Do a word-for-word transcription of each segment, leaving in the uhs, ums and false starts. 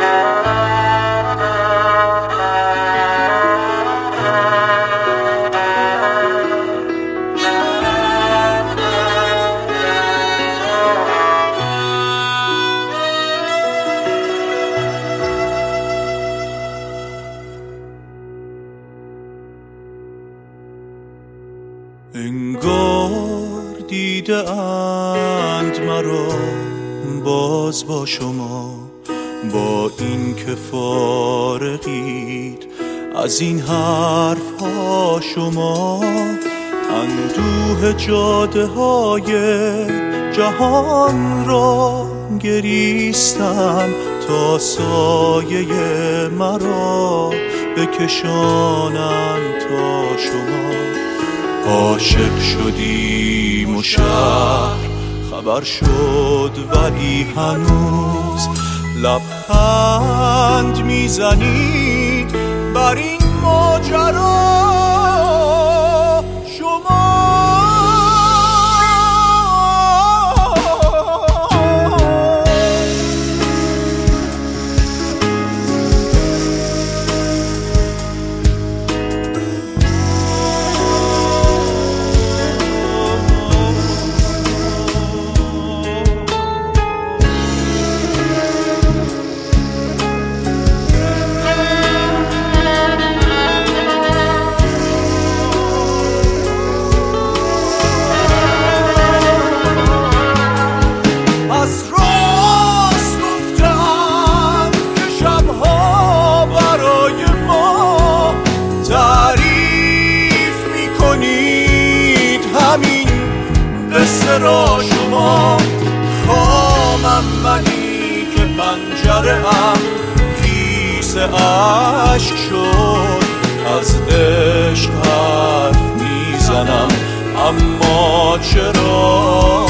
انگار دیده اند مرا باز با شما، با این که فارغید از این حرف ها شما. اندوه جاده های جهان را گریستم تا سایه مرا بکشانند تا شما. عاشق شدیم و شهر خبر شد ولی هنوز لبخند میزنید بر این ماجرا شما. قصه را شما خامم منی که پنجره ام کیسه عشق شد. از عشق حرف میزنم اما چرا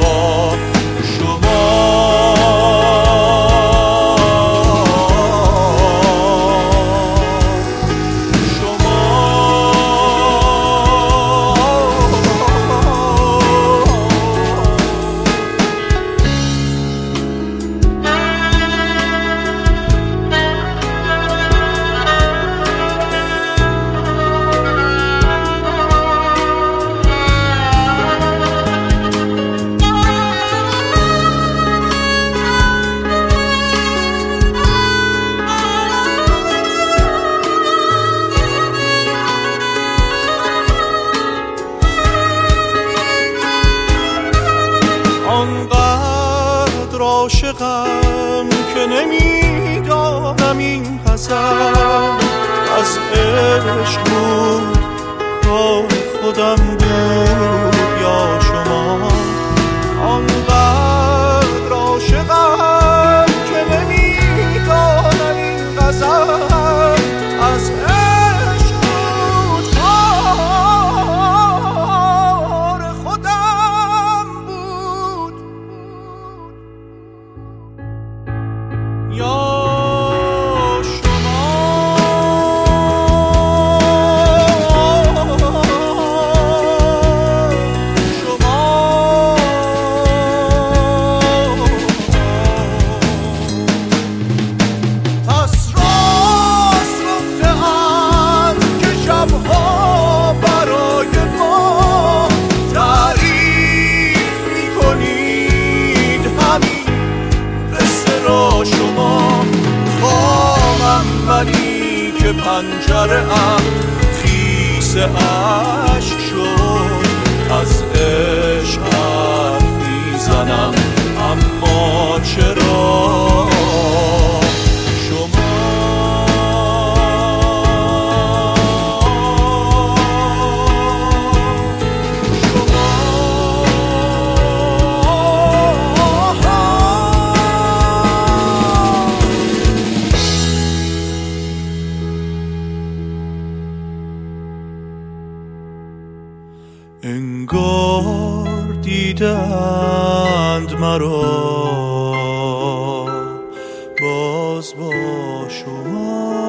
آنقدر عاشقم که نمیدانم این غزل از عشق بود کار خودم بود یا شما. آنقدر عاشقم که نمیدانم این غزل از عشق بود کار خودم بود یا که پنجره ام خیسه عشق شد. از عشق حرف میزنم اما چرا انگار دیدند مرا باز با شما.